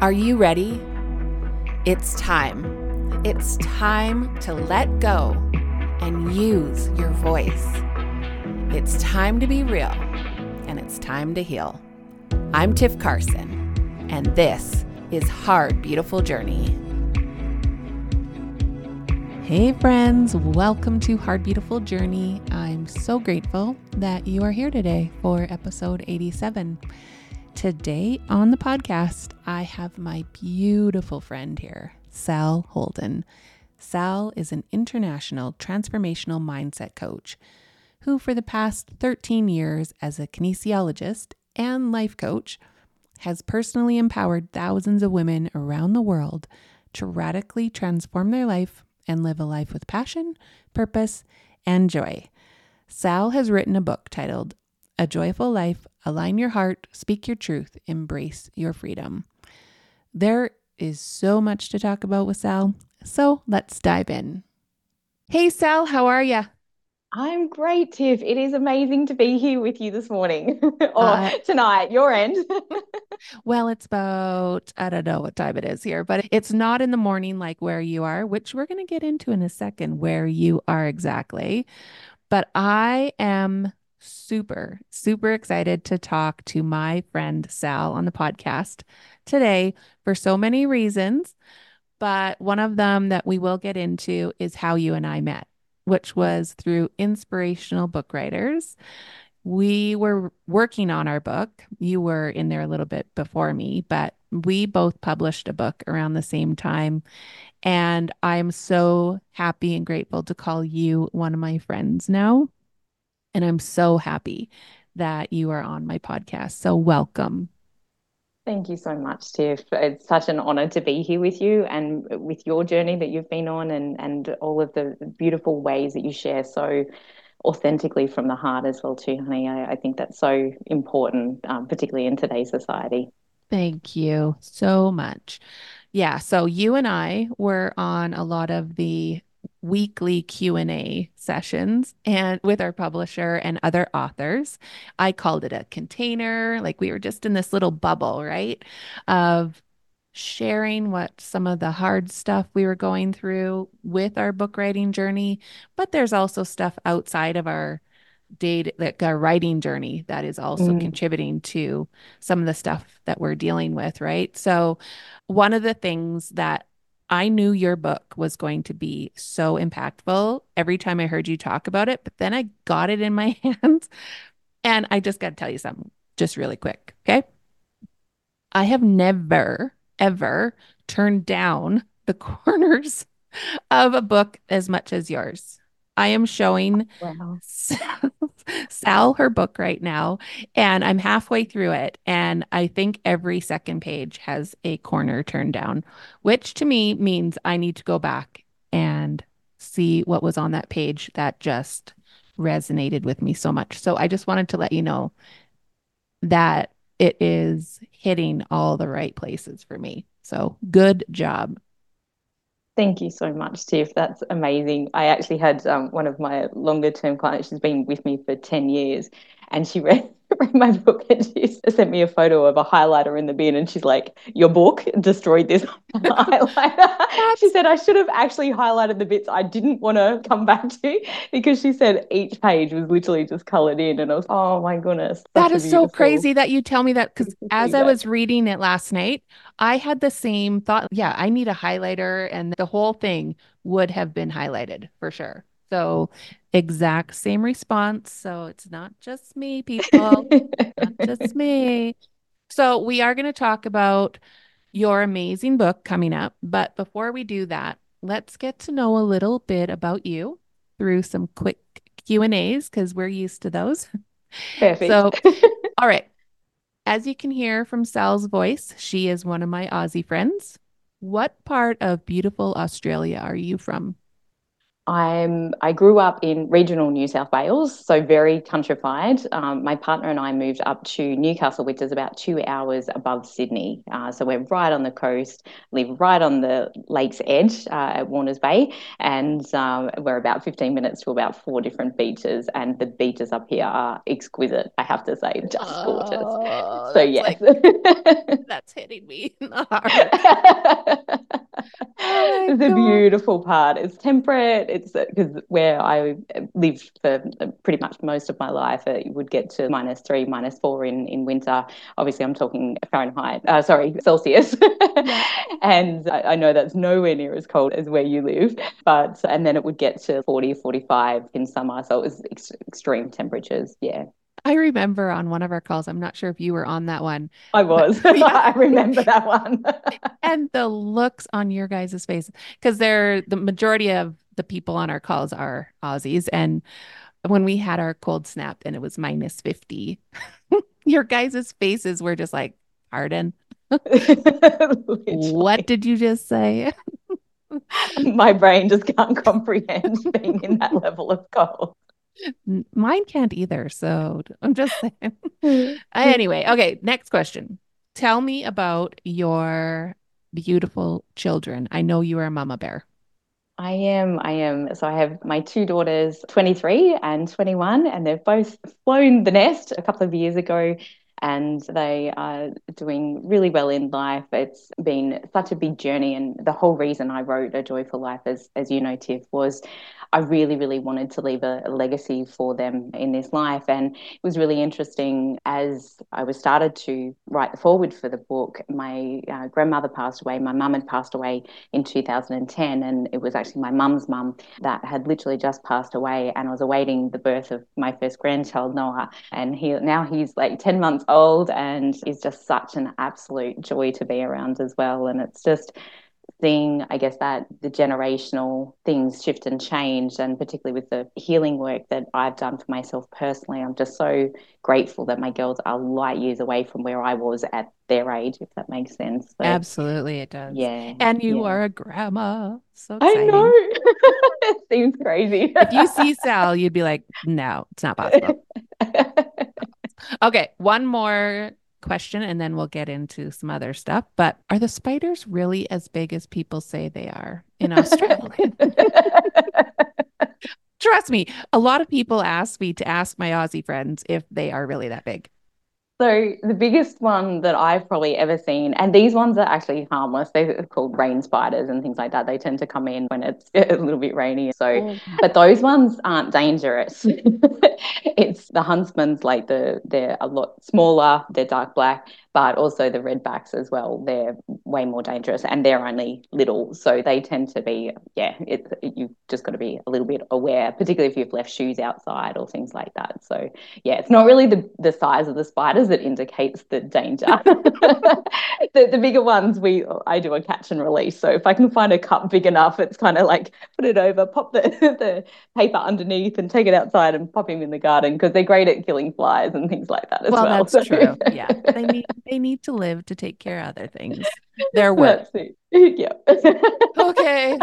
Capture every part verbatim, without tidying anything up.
Are you ready? It's time. It's time to let go and use your voice. It's time to be real, and it's time to heal. I'm Tiff Carson, and this is Hard Beautiful Journey. Hey friends, welcome to Hard Beautiful Journey. I'm so grateful that you are here today for episode eighty-seven. Today on the podcast, I have my beautiful friend here, Sal Holden. Sal is an international transformational mindset coach who for the past thirteen years as a kinesiologist and life coach has personally empowered thousands of women around the world to radically transform their life and live a life with passion, purpose, and joy. Sal has written a book titled A Joyful Life, Align Your Heart, Speak Your Truth, Embrace Your Freedom. There is so much to talk about with Sal, so let's dive in. Hey Sal, how are you? I'm great, Tiff. It is amazing to be here with you this morning or Uh, tonight, your end. well, it's about, I don't know what time it is here, but it's not in the morning like where you are, which we're going to get into in a second, where you are exactly. But I am super, super excited to talk to my friend Sal on the podcast today for so many reasons. But one of them that we will get into is how you and I met, which was through Inspirational Book Writers. We were working on our book. You were in there a little bit before me, but we both published a book around the same time. And I'm so happy and grateful to call you one of my friends now. And I'm so happy that you are on my podcast. So welcome. Thank you so much, Tiff. It's such an honor to be here with you and with your journey that you've been on and, and all of the beautiful ways that you share so authentically from the heart as well too, honey. I, I think that's so important, um, particularly in today's society. Thank you so much. Yeah, so you and I were on a lot of the weekly Q and A sessions and with our publisher and other authors. I called it a container, like we were just in this little bubble, right? Of sharing what some of the hard stuff we were going through with our book writing journey, but there's also stuff outside of our day, like our writing journey, that is also Mm. contributing to some of the stuff that we're dealing with, right? So, one of the things that I knew your book was going to be so impactful every time I heard you talk about it, but then I got it in my hands and I just got to tell you something just really quick. Okay. I have never, ever turned down the corners of a book as much as yours. I am showing Wow. Sal, Sal her book right now, and I'm halfway through it. And I think every second page has a corner turned down, which to me means I need to go back and see what was on that page that just resonated with me so much. So I just wanted to let you know that it is hitting all the right places for me. So good job. Thank you so much, Tiff. That's amazing. I actually had um, one of my longer term clients, she's been with me for ten years, and she read, read my book and she sent me a photo of a highlighter in the bin. And she's like, your book destroyed this highlighter. She That's said, I should have actually highlighted the bits I didn't want to come back to because she said each page was literally just colored in. And I was, oh my goodness, That such a is so beautiful, crazy that you tell me that because beautiful as I feedback. was reading it last night, I had the same thought. Yeah, I need a highlighter, and the whole thing would have been highlighted for sure. So, exact same response. So, it's not just me, people, not just me. So, we are going to talk about your amazing book coming up. But before we do that, let's get to know a little bit about you through some quick Q and A's because we're used to those. Perfect. So, all right. As you can hear from Sal's voice, she is one of my Aussie friends. What part of beautiful Australia are you from? I'm I grew up in regional New South Wales, so very countrified. Um, my partner and I moved up to Newcastle, which is about two hours above Sydney. Uh, so we're right on the coast, live right on the lake's edge uh, at Warners Bay, and um, we're about fifteen minutes to about four different beaches. And the beaches up here are exquisite, I have to say, just gorgeous. Oh, So that's yes. like that's hitting me in the heart. Oh my It's a God. beautiful part. It's temperate. It's because where I lived for pretty much most of my life, it would get to minus three, minus four in in winter. Obviously, I'm talking Fahrenheit. Uh, sorry, Celsius. Yeah. And I, I know that's nowhere near as cold as where you live, but and then it would get to forty, forty-five in summer. So it was ex extreme temperatures. Yeah. I remember on one of our calls, I'm not sure if you were on that one, I but was. yeah. I remember that one. And the looks on your guys' face, because they're the majority of the people on our calls are Aussies. And when we had our cold snap and it was minus fifty, your guys' faces were just like, pardon? What did you just say? My brain just can't comprehend being in that level of cold. Mine can't either. So I'm just saying. Anyway, okay, next question. Tell me about your beautiful children. I know you are a mama bear. I am, I am. So I have my two daughters, twenty-three and twenty-one, and they've both flown the nest a couple of years ago, and they are doing really well in life. It's been such a big journey, and the whole reason I wrote A Joyful Life, as as you know, Tiff, was I really, really wanted to leave a, a legacy for them in this life. And it was really interesting as I was started to write the foreword for the book. My uh, grandmother passed away. My mum had passed away in two thousand ten, and it was actually my mum's mum that had literally just passed away, and I was awaiting the birth of my first grandchild, Noah, and he now he's like ten months old and is just such an absolute joy to be around as well. And it's just seeing, I guess, that the generational things shift and change, and particularly with the healing work that I've done for myself personally, I'm just so grateful that my girls are light years away from where I was at their age, if that makes sense. So Absolutely, it does. yeah, And you yeah. are a grandma. So I know. exciting. It seems crazy. If you see Sal, you'd be like, no, it's not possible. Okay, one more question and then we'll get into some other stuff. But are the spiders really as big as people say they are in Australia? Trust me, a lot of people ask me to ask my Aussie friends if they are really that big. So the biggest one that I've probably ever seen, and these ones are actually harmless. They're called rain spiders and things like that. They tend to come in when it's a little bit rainy. So, Oh. but those ones aren't dangerous. It's the huntsman's, like the they're a lot smaller. They're dark black, but also the redbacks as well. They're way more dangerous, and they're only little, so they tend to be. Yeah, it's you've just got to be a little bit aware, particularly if you've left shoes outside or things like that. So yeah, it's not really the the size of the spiders that indicates the danger. the the bigger ones, we I do a catch and release. So if I can find a cup big enough, it's kind of like put it over, pop the the paper underneath, and take it outside and pop him in the garden, because they're great at killing flies and things like that as Well, well. that's So. true. Yeah. They need they need to live to take care of other things. Their work. That's it. Yeah. Okay.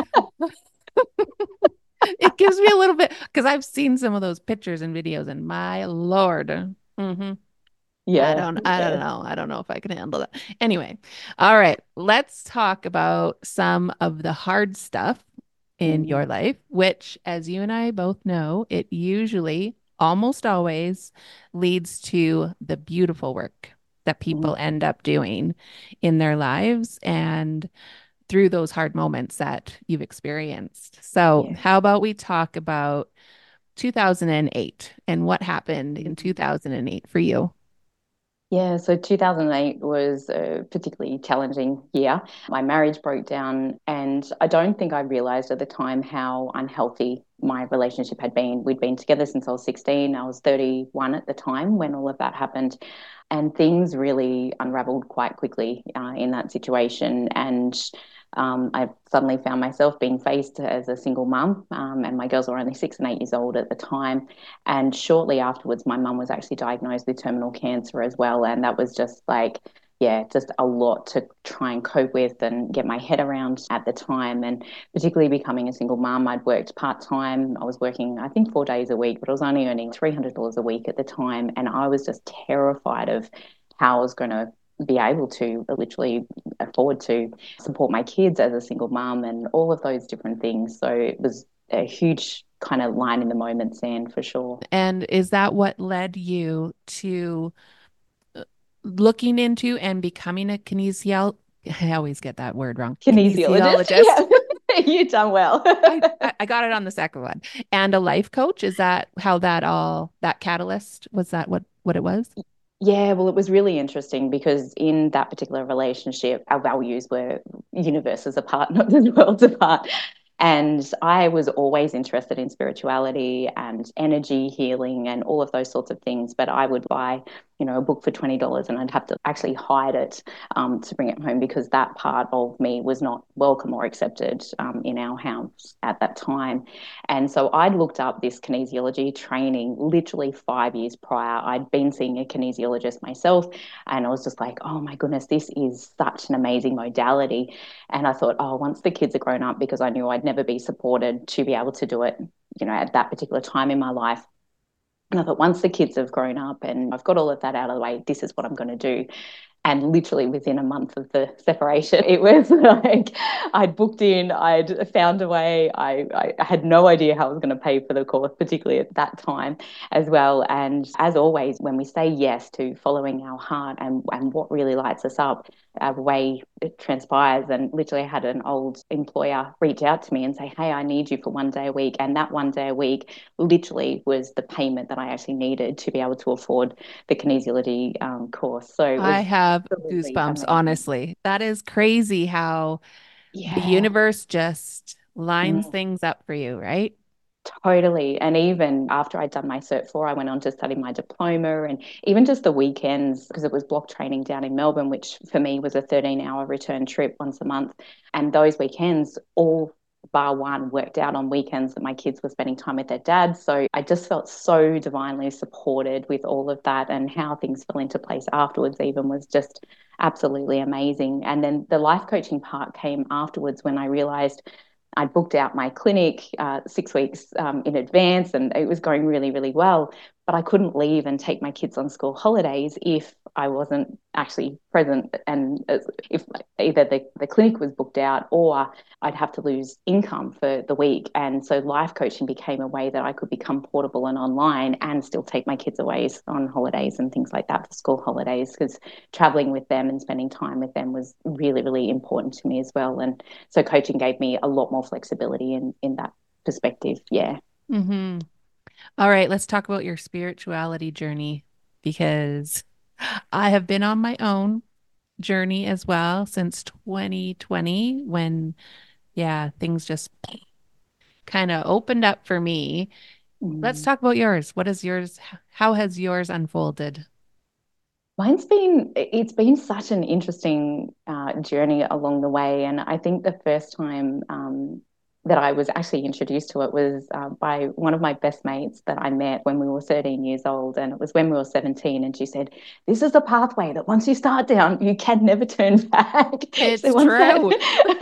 It gives me a little bit because I've seen some of those pictures and videos, and my Lord. Mm-hmm. I Yeah. don't I don't Yeah. know. I don't know if I can handle that. Anyway, all right. Let's talk about some of the hard stuff in Mm, your life, which, as you and I both know, it usually almost always leads to the beautiful work that people mm, end up doing in their lives and through those hard moments that you've experienced. So, yeah. how about we talk about two thousand eight and what happened in Mm. two thousand eight for you? Yeah, so two thousand eight was a particularly challenging year. My marriage broke down, and I don't think I realized at the time how unhealthy my relationship had been. We'd been together since I was sixteen. I was thirty-one at the time when all of that happened. And things really unraveled quite quickly uh, in that situation. And um, I suddenly found myself being faced as a single mum, um, and my girls were only six and eight years old at the time. And shortly afterwards, my mum was actually diagnosed with terminal cancer as well. And that was just like yeah, just a lot to try and cope with and get my head around at the time. And particularly becoming a single mum, I'd worked part time. I was working, I think, four days a week, but I was only earning three hundred dollars a week at the time. And I was just terrified of how I was going to be able to literally afford to support my kids as a single mum and all of those different things. So it was a huge kind of line in the moment, sand, for sure. And is that what led you to uh, looking into and becoming a kinesiologist? I always get that word wrong. Kinesiologist. Kinesiologist. Yeah. You've done well. I, I got it on the second one. And a life coach. Is that how that all, that catalyst, was that what, what it was? Yeah, well, it was really interesting because in that particular relationship, our values were universes apart, not just worlds apart. And I was always interested in spirituality and energy healing and all of those sorts of things. But I would buy, you know, a book for twenty dollars and I'd have to actually hide it um, to bring it home because that part of me was not welcome or accepted um, in our house at that time. And so I'd looked up this kinesiology training literally five years prior. I'd been seeing a kinesiologist myself and I was just like, oh my goodness, this is such an amazing modality. And I thought, oh, once the kids are grown up, because I knew I'd never be supported to be able to do it, you know, at that particular time in my life. And I thought, once the kids have grown up and I've got all of that out of the way, this is what I'm going to do. And literally within a month of the separation, it was like I'd booked in, I'd found a way. I, I had no idea how I was going to pay for the course, particularly at that time as well. And as always, when we say yes to following our heart and, and what really lights us up, our way it transpires. And literally I had an old employer reach out to me and say, hey, I need you for one day a week. And that one day a week literally was the payment that I actually needed to be able to afford the kinesiology um, course. So it I was have absolutely goosebumps, amazing. honestly. That is crazy how the Yeah. universe just lines Mm. things up for you, right? Totally. And even after I'd done my Cert four, I went on to study my diploma and even just the weekends, because it was block training down in Melbourne, which for me was a thirteen hour return trip once a month. And those weekends, all bar one, worked out on weekends that my kids were spending time with their dad. So I just felt so divinely supported with all of that, and how things fell into place afterwards even was just absolutely amazing. And then the life coaching part came afterwards when I realized I'd booked out my clinic uh, six weeks um, in advance and it was going really, really well. But I couldn't leave and take my kids on school holidays if I wasn't actually present. And if either the, the clinic was booked out or I'd have to lose income for the week. And so life coaching became a way that I could become portable and online and still take my kids away on holidays and things like that for school holidays, because traveling with them and spending time with them was really, really important to me as well. And so coaching gave me a lot more flexibility in, in that perspective. Yeah. Mm-hmm. All right, let's talk about your spirituality journey because I have been on my own journey as well since twenty twenty when, yeah, things just kind of opened up for me. Let's Mm. talk about yours. What is yours? How has yours unfolded? Mine's been, it's been such an interesting uh, journey along the way. And I think the first time um, that I was actually introduced to it was uh, by one of my best mates that I met when we were thirteen years old. And it was when we were seventeen. And she said, this is a pathway that once you start down, you can never turn back. So It's once true.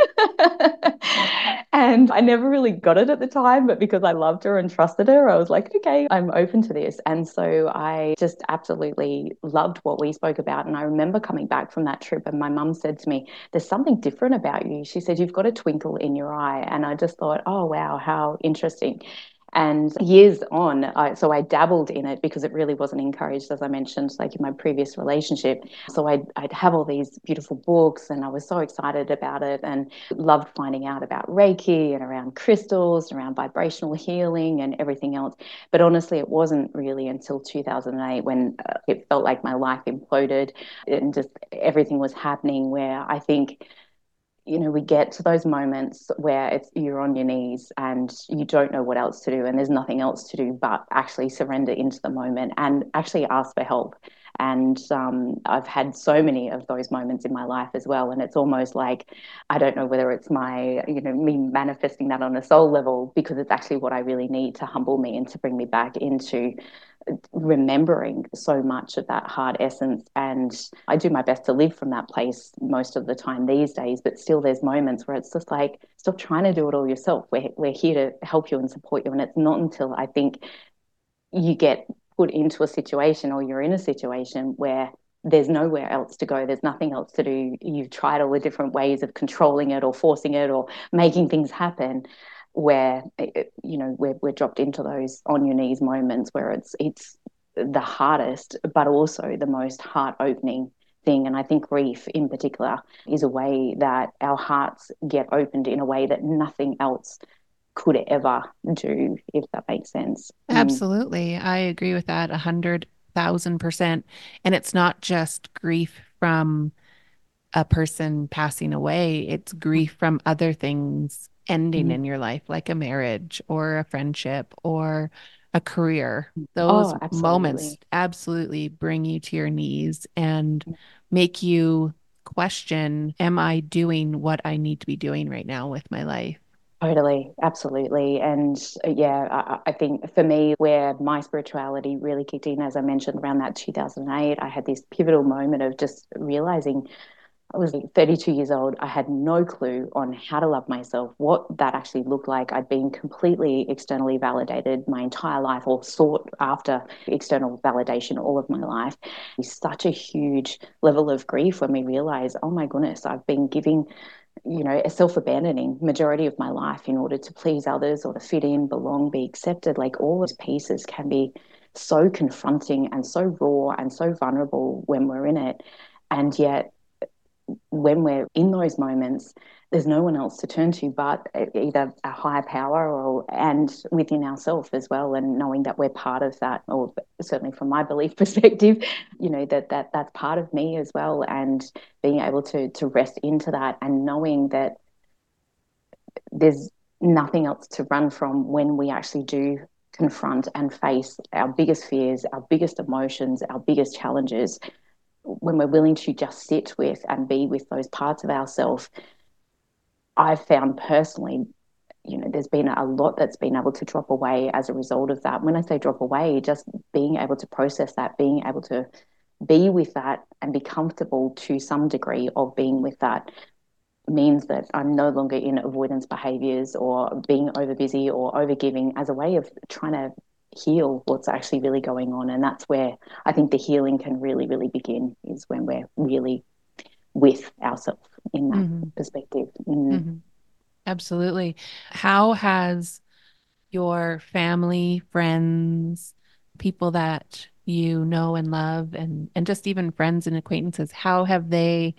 that. And I never really got it at the time, but because I loved her and trusted her, I was like, okay, I'm open to this. And so I just absolutely loved what we spoke about. And I remember coming back from that trip and my mum said to me, there's something different about you. She said, you've got a twinkle in your eye. And I just thought, oh, wow, how interesting. And years on, I, so I dabbled in it because it really wasn't encouraged, as I mentioned, like in my previous relationship. So I'd, I'd have all these beautiful books and I was so excited about it and loved finding out about Reiki and around crystals, around vibrational healing and everything else. But honestly, it wasn't really until two thousand eight when uh, it felt like my life imploded and just everything was happening, where I think, you know, we get to those moments where it's you're on your knees and you don't know what else to do and there's nothing else to do but actually surrender into the moment and actually ask for help. And um, I've had so many of those moments in my life as well. And it's almost like, I don't know whether it's my, you know, me manifesting that on a soul level, because it's actually what I really need to humble me and to bring me back into remembering so much of that hard essence and And I do my best to live from that place most of the time these days, but still there's moments where it's just like, stop trying to do it all yourself. We're, we're here to help you and support you. And it's not until I think you get put into a situation or you're in a situation where there's nowhere else to go, there's nothing else to do, you've tried all the different ways of controlling it or forcing it or making things happen, where, you know, we're, we're dropped into those on your knees moments where it's it's the hardest but also the most heart opening thing. And I think grief in particular is a way that our hearts get opened in a way that nothing else could ever do, if that makes sense. Absolutely. Mm. I agree with that a hundred thousand percent. And it's not just grief from a person passing away, it's grief from other things ending mm. in your life, like a marriage or a friendship or a career. Those oh, absolutely. moments absolutely bring you to your knees and make you question, am I doing what I need to be doing right now with my life? Totally, absolutely. And uh, yeah, I, I think for me, where my spirituality really kicked in, as I mentioned, around that two thousand eight, I had this pivotal moment of just realizing I was thirty-two years old. I had no clue on how to love myself, what that actually looked like. I'd been completely externally validated my entire life, or sought after external validation all of my life. It's such a huge level of grief when we realize, oh my goodness, I've been giving you know, a self-abandoning majority of my life in order to please others or to fit in, belong, be accepted. Like all those pieces can be so confronting and so raw and so vulnerable when we're in it. And yet when we're in those moments, there's no one else to turn to but either a higher power or and within ourselves as well, and knowing that we're part of that, or certainly from my belief perspective, you know, that that that's part of me as well, and being able to to rest into that and knowing that there's nothing else to run from when we actually do confront and face our biggest fears, our biggest emotions, our biggest challenges. When we're willing to just sit with and be with those parts of ourselves, I've found personally, you know, there's been a lot that's been able to drop away as a result of that. When I say drop away, just being able to process that, being able to be with that and be comfortable to some degree of being with that means that I'm no longer in avoidance behaviors or being over busy or over giving as a way of trying to heal what's actually really going on. And that's where I think the healing can really, really begin, is when we're really with ourselves in that mm-hmm. perspective. Mm. Mm-hmm. Absolutely. How has your family, friends, people that you know and love, and, and just even friends and acquaintances, how have they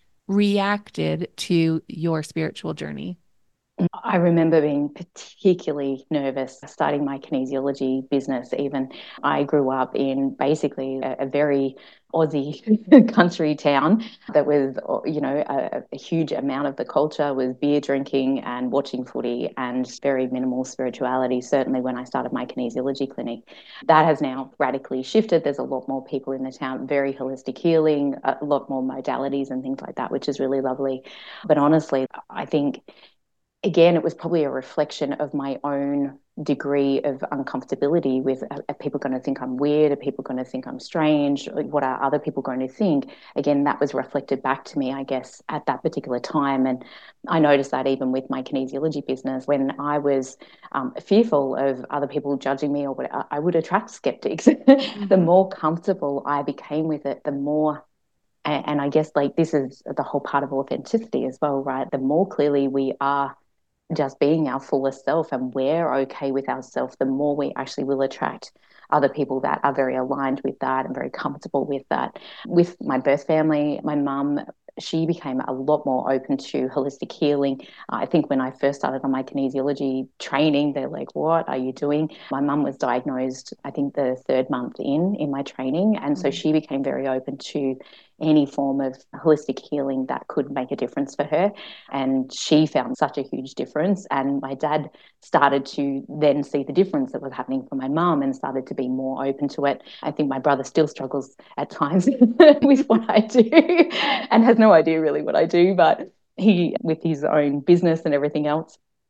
reacted to your spiritual journey? I remember being particularly nervous starting my kinesiology business. Even I grew up in basically a, a very Aussie country town that was, you know, a, a huge amount of the culture was beer drinking and watching footy and very minimal spirituality, certainly when I started my kinesiology clinic. That has now radically shifted. There's a lot more people in the town, very holistic healing, a lot more modalities and things like that, which is really lovely. But honestly, I think again, it was probably a reflection of my own degree of uncomfortability with, are, are people going to think I'm weird? Are people going to think I'm strange? What are other people going to think? Again, that was reflected back to me, I guess, at that particular time. And I noticed that even with my kinesiology business, when I was um, fearful of other people judging me or what, I would attract skeptics. Mm-hmm. The more comfortable I became with it, the more and, and I guess like this is the whole part of authenticity as well, right? The more clearly we are just being our fullest self and we're okay with ourselves, the more we actually will attract other people that are very aligned with that and very comfortable with that. With my birth family, my mum, she became a lot more open to holistic healing. Uh, I think when I first started on my kinesiology training, they're like, what are you doing? My mum was diagnosed, I think, the third month in, in my training. And mm-hmm. so she became very open to any form of holistic healing that could make a difference for her. And she found such a huge difference. And my dad started to then see the difference that was happening for my mum and started to be more open to it. I think my brother still struggles at times with what I do and has no idea really what I do, but he, with his own business and everything else,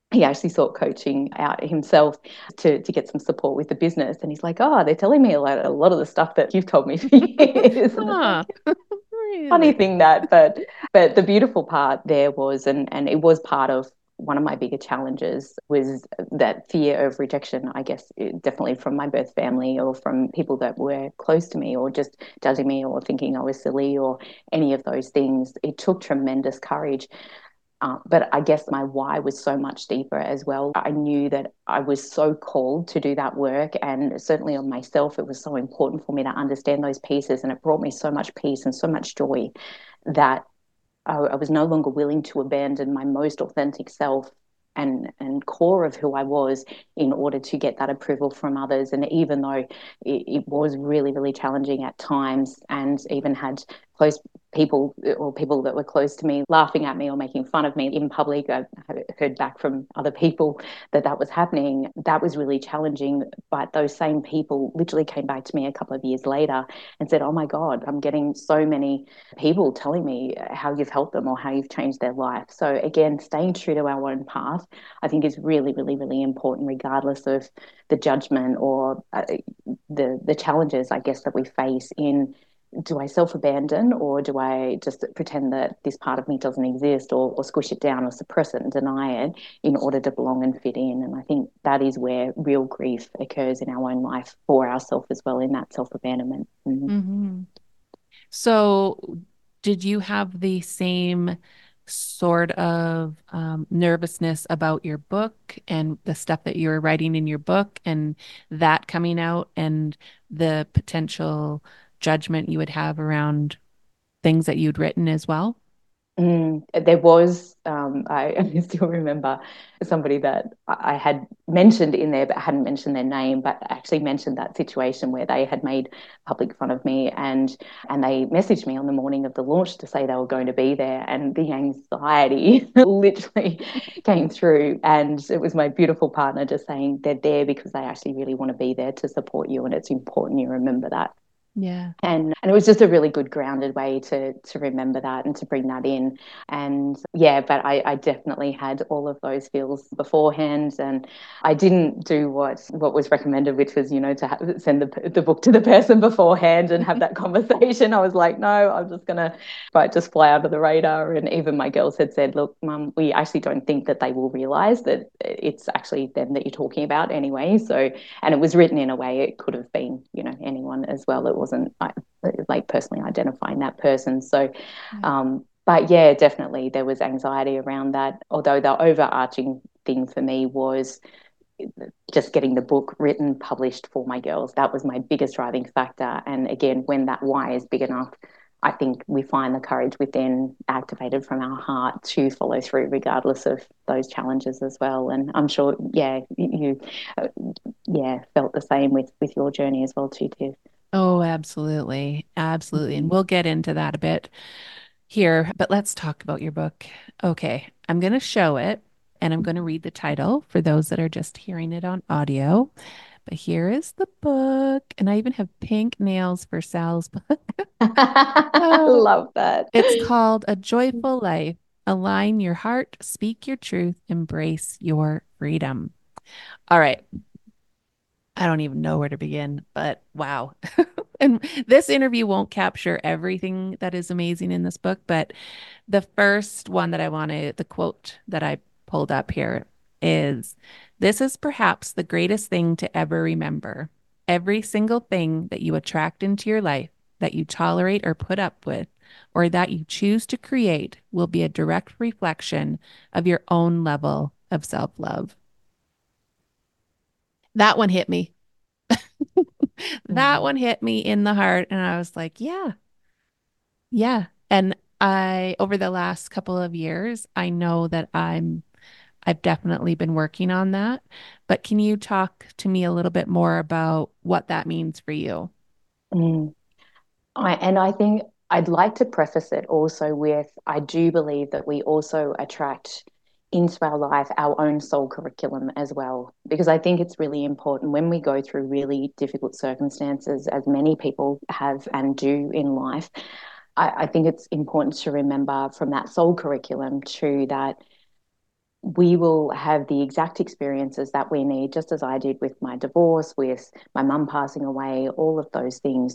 he actually sought coaching out himself to, to get some support with the business. And he's like, oh, they're telling me a lot, a lot of the stuff that you've told me for years. And it's Huh. like, funny Really? thing that, but but the beautiful part there was, and and it was part of one of my bigger challenges was that fear of rejection, I guess, definitely from my birth family or from people that were close to me or just judging me or thinking I was silly or any of those things. It took tremendous courage. Uh, but I guess my why was so much deeper as well. I knew that I was so called to do that work, and certainly on myself, it was so important for me to understand those pieces. And it brought me so much peace and so much joy that I, I was no longer willing to abandon my most authentic self and and core of who I was in order to get that approval from others. And even though it, it was really, really challenging at times, and even had close people or people that were close to me laughing at me or making fun of me in public. I heard back from other people that that was happening. That was really challenging. But those same people literally came back to me a couple of years later and said, oh my God, I'm getting so many people telling me how you've helped them or how you've changed their life. So again, staying true to our own path, I think is really, really, really important, regardless of the judgment or uh, the the challenges, I guess, that we face in, do I self-abandon or do I just pretend that this part of me doesn't exist, or, or squish it down or suppress it and deny it in order to belong and fit in? And I think that is where real grief occurs in our own life for ourselves as well, in that self-abandonment. Mm-hmm. Mm-hmm. So did you have the same sort of um, nervousness about your book and the stuff that you were writing in your book and that coming out and the potential judgment you would have around things that you'd written as well? Mm, there was, um, I, I still remember somebody that I had mentioned in there, but hadn't mentioned their name, but actually mentioned that situation where they had made public fun of me, and and they messaged me on the morning of the launch to say they were going to be there, and the anxiety literally came through, and it was my beautiful partner just saying they're there because they actually really want to be there to support you, and it's important you remember that. Yeah. And and it was just a really good grounded way to to remember that and to bring that in. And yeah, but I, I definitely had all of those feels beforehand, and I didn't do what what was recommended, which was, you know, to have, send the the book to the person beforehand and have that conversation. I was like, no, I'm just gonna but just fly under the radar. And even my girls had said, look, Mum, we actually don't think that they will realize that it's actually them that you're talking about anyway. So, and it was written in a way it could have been, you know, anyone as well. It wasn't like personally identifying that person. So, um, but yeah, definitely there was anxiety around that. Although the overarching thing for me was just getting the book written, published for my girls. That was my biggest driving factor. And again, when that why is big enough, I think we find the courage within activated from our heart to follow through regardless of those challenges as well. And I'm sure, yeah, you, uh, yeah, felt the same with, with your journey as well too, Tiff. Oh, absolutely. Absolutely. And we'll get into that a bit here, but let's talk about your book. Okay. I'm going to show it and I'm going to read the title for those that are just hearing it on audio. But here is the book. And I even have pink nails for Sal's book. Oh, Love that. it's called A Joyful Life. Align your heart, speak your truth, embrace your freedom. All right. I don't even know where to begin, but wow. And this interview won't capture everything that is amazing in this book, but the first one that I wanted, the quote that I pulled up here is, this is perhaps the greatest thing to ever remember. Every single thing that you attract into your life, that you tolerate or put up with, or that you choose to create will be a direct reflection of your own level of self-love. That one hit me. That Mm. one hit me in the heart. And I was like, yeah, yeah. And I, over the last couple of years, I know that I'm, I've definitely been working on that. But can you talk to me a little bit more about what that means for you? Mm. I, and I think I'd like to preface it also with, I do believe that we also attract into our life our own soul curriculum as well, because I think it's really important when we go through really difficult circumstances, as many people have and do in life. I, I think it's important to remember from that soul curriculum too that we will have the exact experiences that we need, just as I did with my divorce, with my mum passing away, all of those things,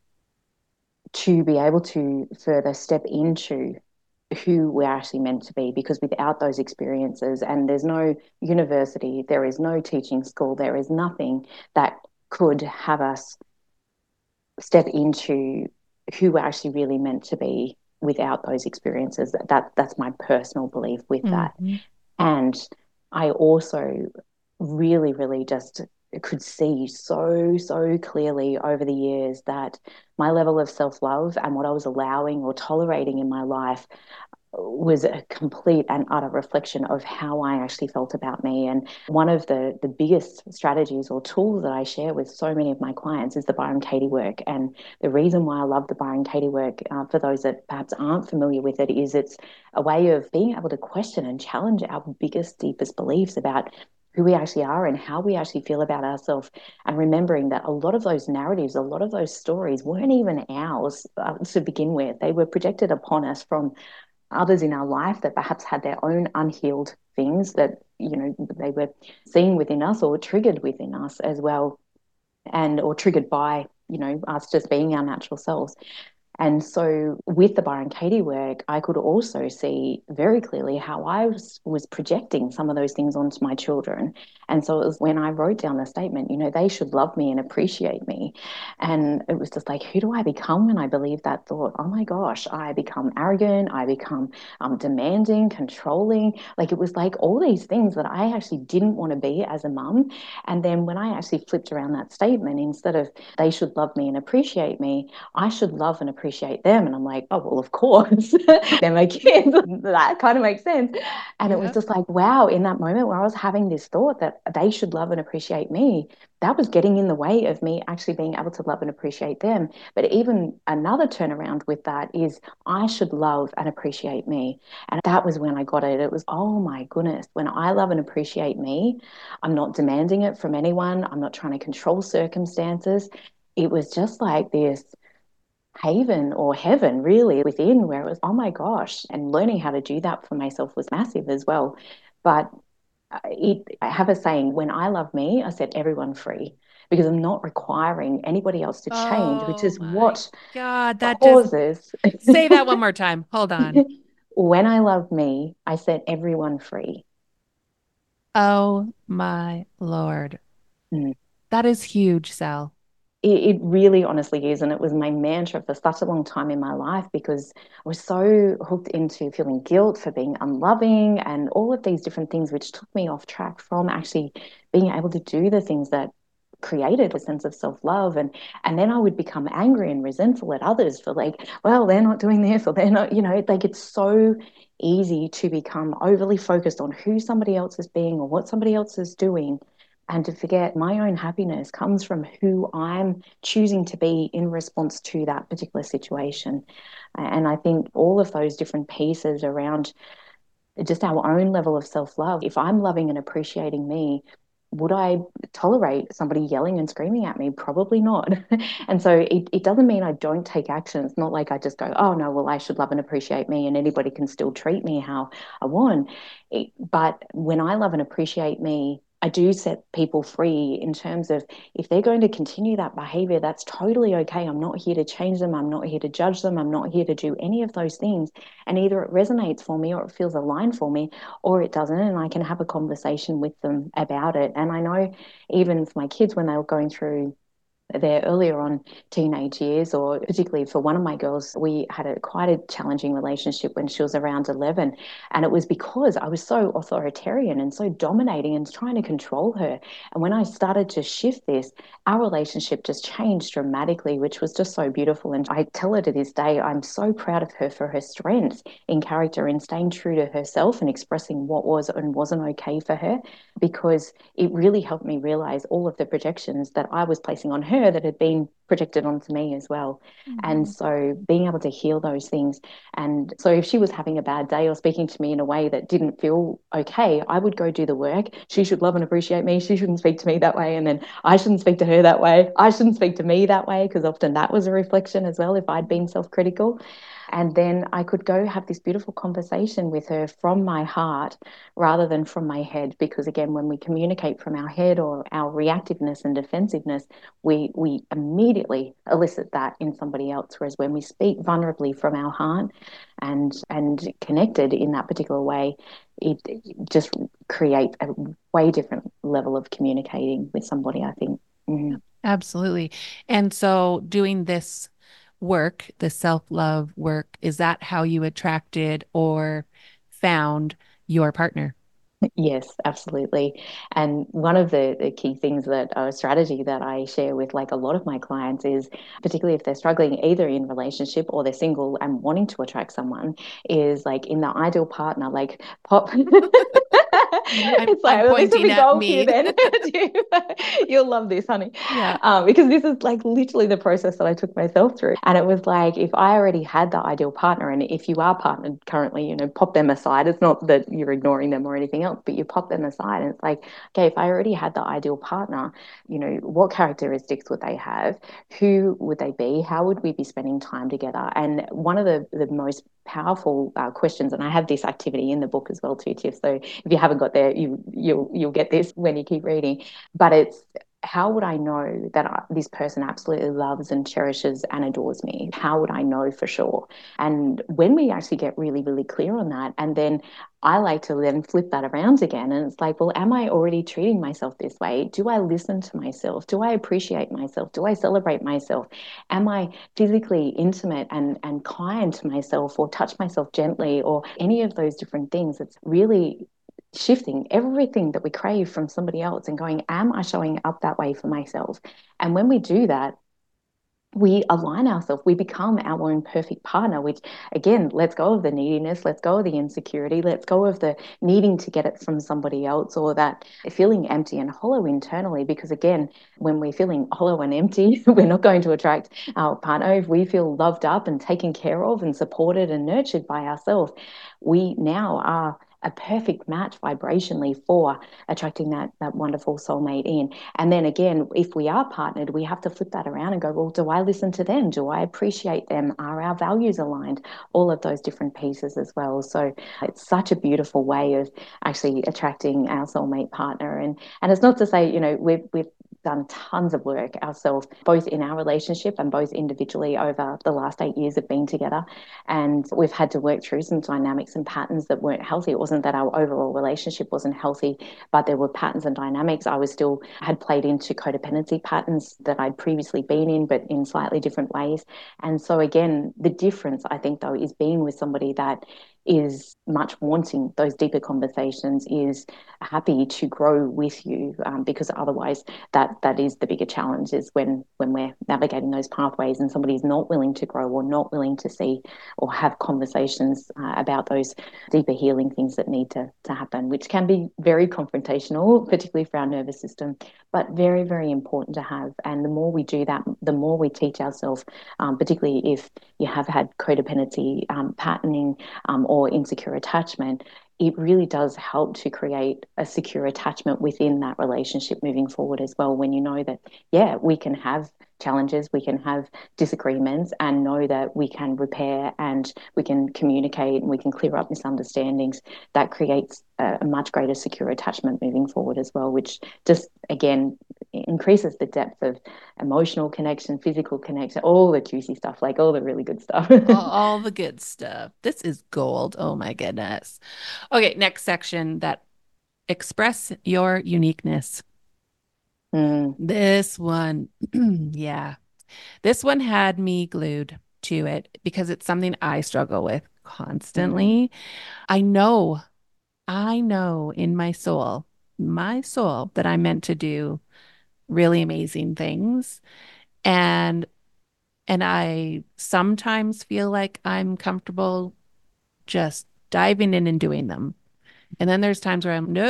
to be able to further step into who we're actually meant to be. Because without those experiences, and there's no university, there is no teaching school, there is nothing that could have us step into who we're actually really meant to be without those experiences. That that's my personal belief with that. Mm-hmm. And I also really, really just could see so, so clearly over the years that my level of self-love and what I was allowing or tolerating in my life was a complete and utter reflection of how I actually felt about me. And one of the the biggest strategies or tools that I share with so many of my clients is the Byron Katie work. And the reason why I love the Byron Katie work, uh, for those that perhaps aren't familiar with it, is it's a way of being able to question and challenge our biggest, deepest beliefs about who we actually are and how we actually feel about ourselves, and remembering that a lot of those narratives, a lot of those stories weren't even ours uh, to begin with. They were projected upon us from others in our life that perhaps had their own unhealed things that, you know, they were seeing within us or triggered within us as well, and or triggered by, you know, us just being our natural selves. And so with the Byron Katie work, I could also see very clearly how I was, was projecting some of those things onto my children. And so it was when I wrote down the statement, you know, they should love me and appreciate me. And it was just like, who do I become when I believe that thought? Oh my gosh, I become arrogant, I become um, demanding, controlling. Like, it was like all these things that I actually didn't want to be as a mum. And then when I actually flipped around that statement, instead of they should love me and appreciate me, I should love and appreciate them. And I'm like, oh, well, of course, they're my kids. That kind of makes sense. And Yeah. it was just like, wow, in that moment where I was having this thought that they should love and appreciate me, that was getting in the way of me actually being able to love and appreciate them. But even another turnaround with that is I should love and appreciate me. And that was when I got it. It was, oh my goodness, when I love and appreciate me, I'm not demanding it from anyone. I'm not trying to control circumstances. It was just like this haven or heaven really within, where it was, oh my gosh. And learning how to do that for myself was massive as well. But it, I have a saying, when I love me, I set everyone free, because I'm not requiring anybody else to change, which Oh is my what God, that just causes. say that one more time. Hold on. When I love me, I set everyone free. Oh my Lord. Mm. That is huge, Sal. It, it really honestly is. And it was my mantra for such a long time in my life, because I was so hooked into feeling guilt for being unloving and all of these different things, which took me off track from actually being able to do the things that created a sense of self-love. And and then I would become angry and resentful at others for, like, well, they're not doing this, or they're not, you know, like, it's so easy to become overly focused on who somebody else is being or what somebody else is doing, and to forget my own happiness comes from who I'm choosing to be in response to that particular situation. And I think all of those different pieces around just our own level of self-love, if I'm loving and appreciating me, would I tolerate somebody yelling and screaming at me? Probably not. And so it, it doesn't mean I don't take action. It's not like I just go, oh no, well, I should love and appreciate me and anybody can still treat me how I want. It, but when I love and appreciate me, I do set people free, in terms of, if they're going to continue that behavior, that's totally okay. I'm not here to change them. I'm not here to judge them. I'm not here to do any of those things. And either it resonates for me or it feels aligned for me, or it doesn't, and I can have a conversation with them about it. And I know even for my kids, when they were going through their earlier on teenage years, or particularly for one of my girls, we had a quite a challenging relationship when she was around eleven. And it was because I was so authoritarian and so dominating and trying to control her. And when I started to shift this, our relationship just changed dramatically, which was just so beautiful. And I tell her to this day, I'm so proud of her for her strength in character, in staying true to herself and expressing what was and wasn't okay for her, because it really helped me realize all of the projections that I was placing on her that had been projected onto me as well. And Mm-hmm. so being able to heal those things. And so if she was having a bad day or speaking to me in a way that didn't feel okay, I would go do the work. She should love and appreciate me. She shouldn't speak to me that way. And then I shouldn't speak to her that way. I shouldn't speak to me that way, because often that was a reflection as well if I'd been self-critical. And then I could go have this beautiful conversation with her from my heart rather than from my head. Because again, when we communicate from our head or our reactiveness and defensiveness, we we immediately elicit that in somebody else. Whereas when we speak vulnerably from our heart and and connected in that particular way, it, it just creates a way different level of communicating with somebody, I think. Mm. Absolutely. And so doing this work, the self-love work, is that how you attracted or found your partner? Yes, absolutely. And one of the, the key things that a strategy that I share with like a lot of my clients is, particularly if they're struggling either in relationship or they're single and wanting to attract someone, is like in the ideal partner, like pop. I'm It's like, I'm well, this will pointing be at gold for you me. then. You'll love this, honey. Yeah. Um, because this is like literally the process that I took myself through. And it was like, if I already had the ideal partner, and if you are partnered currently, you know, pop them aside. It's not that you're ignoring them or anything else, but you pop them aside. And it's like, okay, if I already had the ideal partner, you know, what characteristics would they have? Who would they be? How would we be spending time together? And one of the, the most powerful uh, questions, and I have this activity in the book as well too, Tiff. So if you haven't got there, you you'll you'll get this when you keep reading. But it's, how would I know that I, this person absolutely loves and cherishes and adores me? How would I know for sure? And when we actually get really, really clear on that, and then I like to then flip that around again. And it's like, well, am I already treating myself this way? Do I listen to myself? Do I appreciate myself? Do I celebrate myself? Am I physically intimate and, and kind to myself, or touch myself gently, or any of those different things? It's really shifting everything that we crave from somebody else and going, am I showing up that way for myself? And when we do that, we align ourselves, we become our own perfect partner, which again, let's go of the neediness, let's go of the insecurity, let's go of the needing to get it from somebody else, or that feeling empty and hollow internally. Because again, when we're feeling hollow and empty, we're not going to attract our partner. If we feel loved up and taken care of and supported and nurtured by ourselves, we now are a perfect match vibrationally for attracting that that wonderful soulmate in. And then again, if we are partnered, we have to flip that around and go, well, do I listen to them? Do I appreciate them? Are our values aligned? All of those different pieces as well. So it's such a beautiful way of actually attracting our soulmate partner. And and it's not to say, you know, we've we've done tons of work ourselves, both in our relationship and both individually over the last eight years of being together. And we've had to work through some dynamics and patterns that weren't healthy. It wasn't that our overall relationship wasn't healthy, but there were patterns and dynamics. I was still had played into codependency patterns that I'd previously been in, but in slightly different ways. And so again, the difference, I think, though, is being with somebody that is much wanting those deeper conversations, is happy to grow with you, um, because otherwise that that is the bigger challenge, is when when we're navigating those pathways and somebody's not willing to grow or not willing to see or have conversations uh, about those deeper healing things that need to, to happen, which can be very confrontational, particularly for our nervous system, but very, very important to have. And the more we do that, the more we teach ourselves, um, particularly if you have had codependency um, patterning um, or insecure attachment, it really does help to create a secure attachment within that relationship moving forward as well. When you know that, yeah, we can have challenges, we can have disagreements, and know that we can repair and we can communicate and we can clear up misunderstandings, that creates a, a much greater secure attachment moving forward as well, which just, again, increases the depth of emotional connection, physical connection, all the juicy stuff, like all the really good stuff. all, all the good stuff. This is gold. Oh my goodness. Okay, next section, that express your uniqueness. Mm. This one, yeah, this one had me glued to it because it's something I struggle with Mm. constantly. I know, I know in my soul, my soul, that I'm meant to do really amazing things. And and I sometimes feel like I'm comfortable just diving in and doing them. And then there's times where I'm, nope,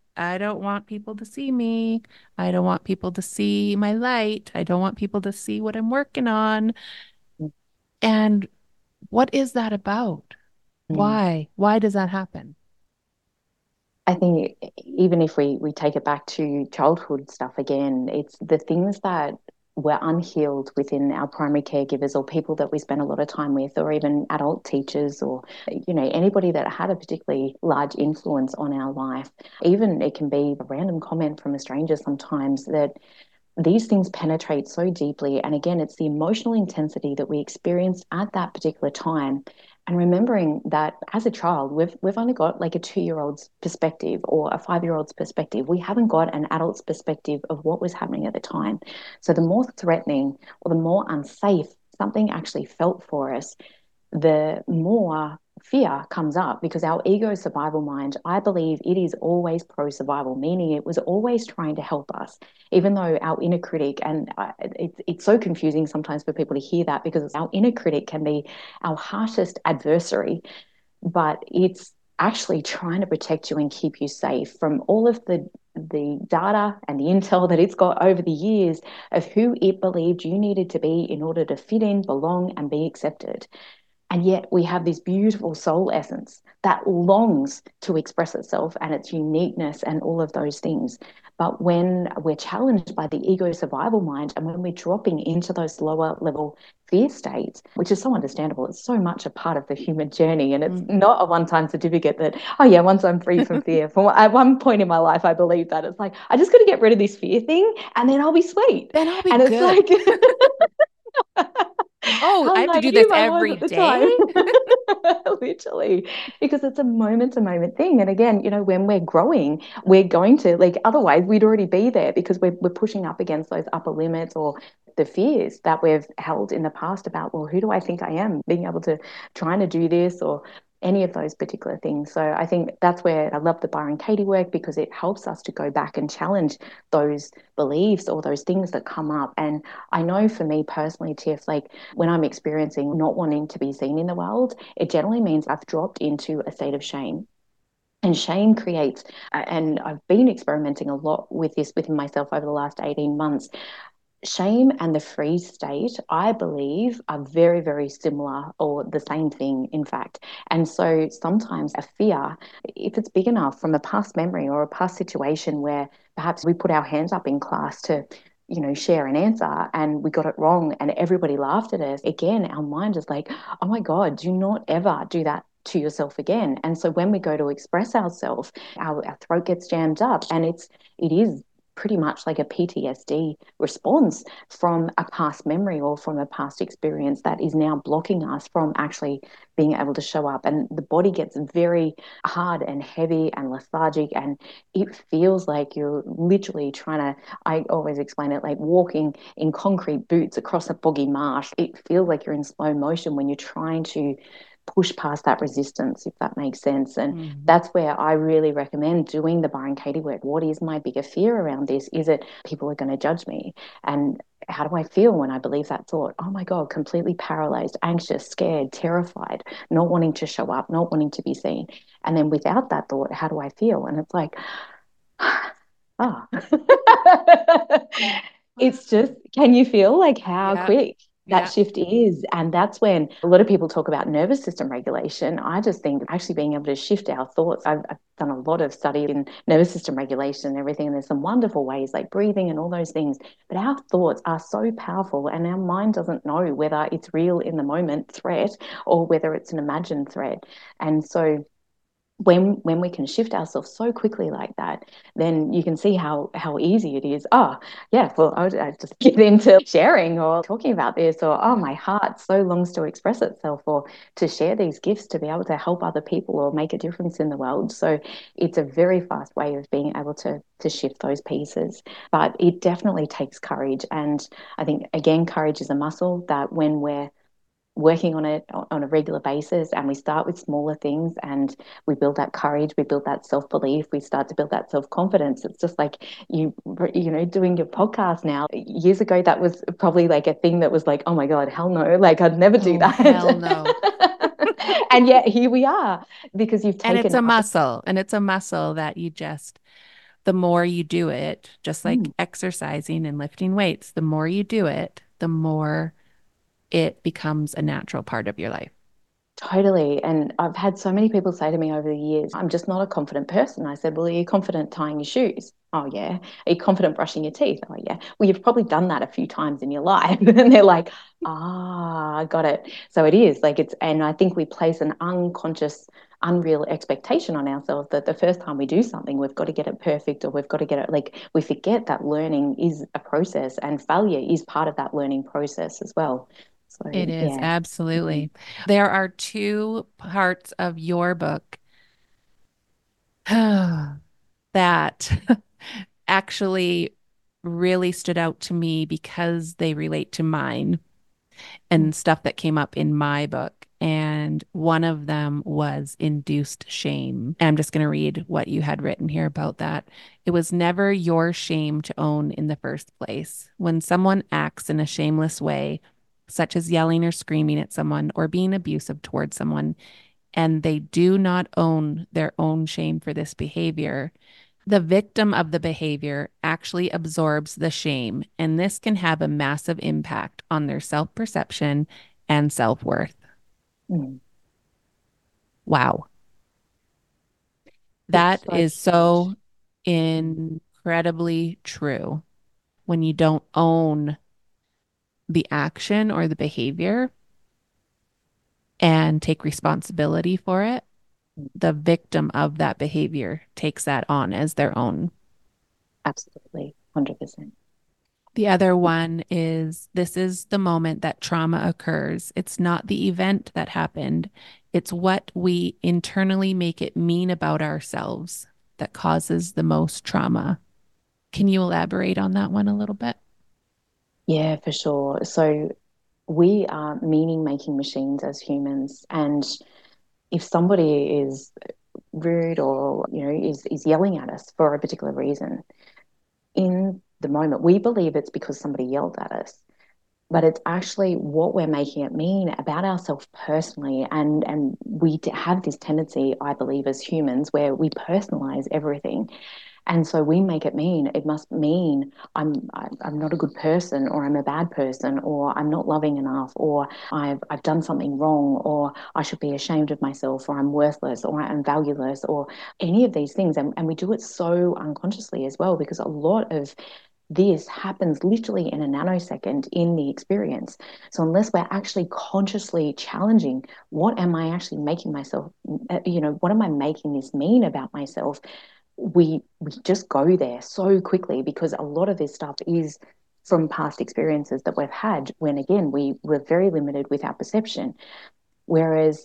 I don't want people to see me. I don't want people to see my light. I don't want people to see what I'm working on. And what is that about? Mm. Why? Why does that happen? I think even if we we take it back to childhood stuff again, it's the things that were unhealed within our primary caregivers or people that we spend a lot of time with, or even adult teachers, or you know anybody that had a particularly large influence on our life. Even it can be a random comment from a stranger sometimes that these things penetrate so deeply. And again, it's the emotional intensity that we experienced at that particular time. And remembering that as a child, we've we've only got like a two-year-old's perspective or a five-year-old's perspective. We haven't got an adult's perspective of what was happening at the time. So the more threatening or the more unsafe something actually felt for us, the more fear comes up because our ego survival mind, I believe it is always pro survival, meaning it was always trying to help us, even though our inner critic, and it's, it's so confusing sometimes for people to hear that because our inner critic can be our harshest adversary, but it's actually trying to protect you and keep you safe from all of the the data and the intel that it's got over the years of who it believed you needed to be in order to fit in, belong, and be accepted. And yet we have this beautiful soul essence that longs to express itself and its uniqueness and all of those things. But when we're challenged by the ego survival mind and when we're dropping into those lower level fear states, which is so understandable, it's so much a part of the human journey. And it's Mm. not a one time certificate that, oh, yeah, once I'm free from fear. From at one point in my life, I believed that it's like, I just got to get rid of this fear thing and then I'll be sweet. Then I'll be And it's good. like, Oh, how I have to do this naive I was every at the day. time. Literally, because it's a moment to moment thing. And again, you know, when we're growing, we're going to like, otherwise we'd already be there because we're, we're pushing up against those upper limits or the fears that we've held in the past about, well, who do I think I am being able to trying to do this or any of those particular things. So I think that's where I love the Byron Katie work because it helps us to go back and challenge those beliefs or those things that come up. And I know for me personally, Tiff, like when I'm experiencing not wanting to be seen in the world, it generally means I've dropped into a state of shame. And shame creates, and I've been experimenting a lot with this within myself over the last eighteen months. Shame and the freeze state, I believe, are very, very similar or the same thing, in fact. And so sometimes a fear, if it's big enough from a past memory or a past situation where perhaps we put our hands up in class to, you know, share an answer and we got it wrong and everybody laughed at us, again, our mind is like, oh my God, do not ever do that to yourself again. And so when we go to express ourselves, our, our throat gets jammed up and it's, it is pretty much like a P T S D response from a past memory or from a past experience that is now blocking us from actually being able to show up. And the body gets very hard and heavy and lethargic, and it feels like you're literally trying to, I always explain it like walking in concrete boots across a boggy marsh. It feels like you're in slow motion when you're trying to push past that resistance, if that makes sense. And Mhm. that's where I really recommend doing the Byron Katie work. What is my bigger fear around this? Is it people are going to judge me? And how do I feel when I believe that thought? Oh my God, completely paralyzed, anxious, scared, terrified, not wanting to show up, not wanting to be seen. And then without that thought, how do I feel? And it's like, ah. It's just, can you feel like how Yeah. quick that Yeah. shift is? And that's when a lot of people talk about nervous system regulation. I just think actually being able to shift our thoughts. I've, I've done a lot of study in nervous system regulation and everything, and there's some wonderful ways like breathing and all those things. But our thoughts are so powerful, and our mind doesn't know whether it's real in the moment threat or whether it's an imagined threat. And so when when we can shift ourselves so quickly like that, then you can see how how easy it is. Oh, yeah, well, I would I just get into sharing or talking about this, or oh, Yeah. my heart so longs to express itself or to share these gifts to be able to help other people or make a difference in the world. So it's a very fast way of being able to to shift those pieces. But it definitely takes courage. And I think again, courage is a muscle that when we're working on it on a regular basis and we start with smaller things and we build that courage, we build that self-belief, we start to build that self-confidence. It's just like you you know doing your podcast now. Years ago that was probably like a thing that was like, oh my God, hell no, like I'd never do Oh, hell that. no. And yet here we are because you've And it's taken a up. muscle, and it's a muscle that you just the more you do it, just like Mm. exercising and lifting weights, the more you do it, the more it becomes a natural part of your life. Totally. And I've had so many people say to me over the years, I'm just not a confident person. I said, well, are you confident tying your shoes? Oh, yeah. Are you confident brushing your teeth? Oh, yeah. Well, you've probably done that a few times in your life. And they're like, ah, I got it. So it is like it's, and I think we place an unconscious, unreal expectation on ourselves that the first time we do something, we've got to get it perfect or we've got to get it like we forget that learning is a process and failure is part of that learning process as well. It So, is, yeah. Mhm. absolutely. There are two parts of your book that actually really stood out to me because they relate to mine and stuff that came up in my book. And one of them was induced shame. And I'm just going to read what you had written here about that. It was never your shame to own in the first place. When someone acts in a shameless way, such as yelling or screaming at someone or being abusive towards someone, and they do not own their own shame for this behavior, the victim of the behavior actually absorbs the shame, and this can have a massive impact on their self perception and self worth. Mm. Wow. It's That so is huge. so incredibly true. When you don't own the action or the behavior and take responsibility for it, the victim of that behavior takes that on as their own. Absolutely. one hundred percent. The other one is this is the moment that trauma occurs. It's not the event that happened, it's what we internally make it mean about ourselves that causes the most trauma. Can you elaborate on that one a little bit? Yeah, for sure. So we are meaning making machines as humans. And if somebody is rude or, you know, is, is yelling at us for a particular reason, in the moment, we believe it's because somebody yelled at us. But it's actually what we're making it mean about ourselves personally. And, and we have this tendency, I believe, as humans, where we personalize everything. And so we make it mean it must mean I'm I'm not a good person, or I'm a bad person, or I'm not loving enough, or I've I've done something wrong, or I should be ashamed of myself, or I'm worthless, or I'm valueless, or any of these things. And, and we do it so unconsciously as well, because a lot of this happens literally in a nanosecond in the experience. So unless we're actually consciously challenging, what am I actually making myself, uh, you know, what am I making this mean about myself? We we just go there so quickly because a lot of this stuff is from past experiences that we've had when again we were very limited with our perception. Whereas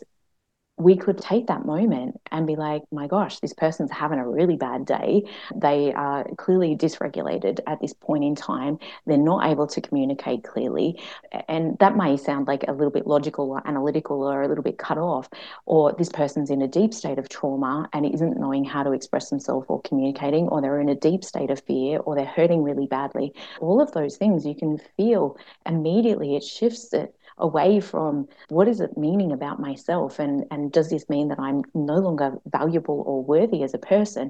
we could take that moment and be like, my gosh, this person's having a really bad day. They are clearly dysregulated at this point in time. They're not able to communicate clearly. And that may sound like a little bit logical or analytical or a little bit cut off. Or this person's in a deep state of trauma and isn't knowing how to express themselves or communicating, or they're in a deep state of fear, or they're hurting really badly. All of those things you can feel immediately. It shifts it away from what is it meaning about myself, and and does this mean that I'm no longer valuable or worthy as a person,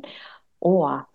or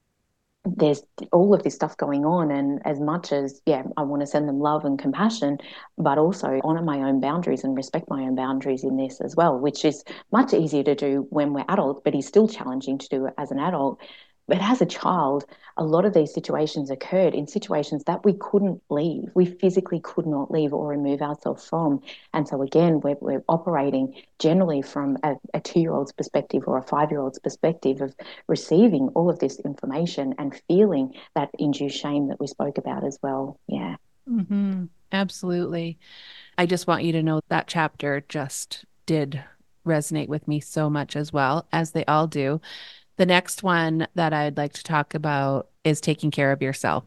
there's all of this stuff going on, and as much as yeah I want to send them love and compassion, but also honor my own boundaries and respect my own boundaries in this as well, which is much easier to do when we're adults, but is still challenging to do as an adult. But as a child, a lot of these situations occurred in situations that we couldn't leave. We physically could not leave or remove ourselves from. And so, again, we're, we're operating generally from a, a two year old's perspective or a five year old's perspective of receiving all of this information and feeling that induced shame that we spoke about as well. Yeah. Mm-hmm. Absolutely. I just want you to know that chapter just did resonate with me so much as well, as they all do. The next one that I'd like to talk about is taking care of yourself.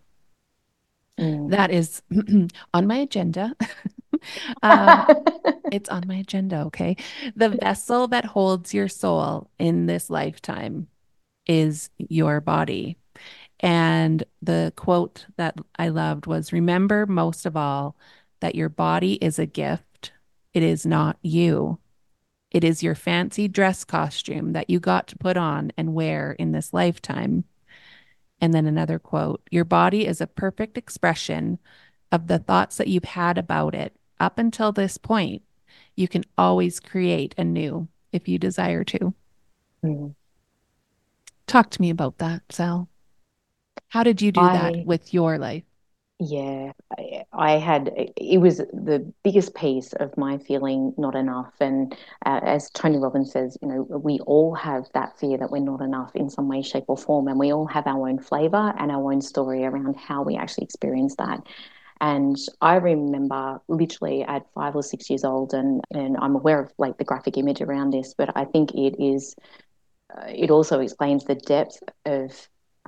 Mm. That is on my agenda. um, it's on my agenda, okay? The vessel that holds your soul in this lifetime is your body. And the quote that I loved was remember most of all that your body is a gift. It is not you. It is your fancy dress costume that you got to put on and wear in this lifetime. And then another quote, your body is a perfect expression of the thoughts that you've had about it. Up until this point, you can always create anew if you desire to. Mm. Talk to me about that, Sal. How did you do that I with your life? Yeah, I, I had it was the biggest piece of my feeling not enough. And uh, as Tony Robbins says, you know, we all have that fear that we're not enough in some way, shape, or form. And we all have our own flavor and our own story around how we actually experience that. And I remember literally at five or six years old, and, and I'm aware of like the graphic image around this, but I think it is, uh, it also explains the depth of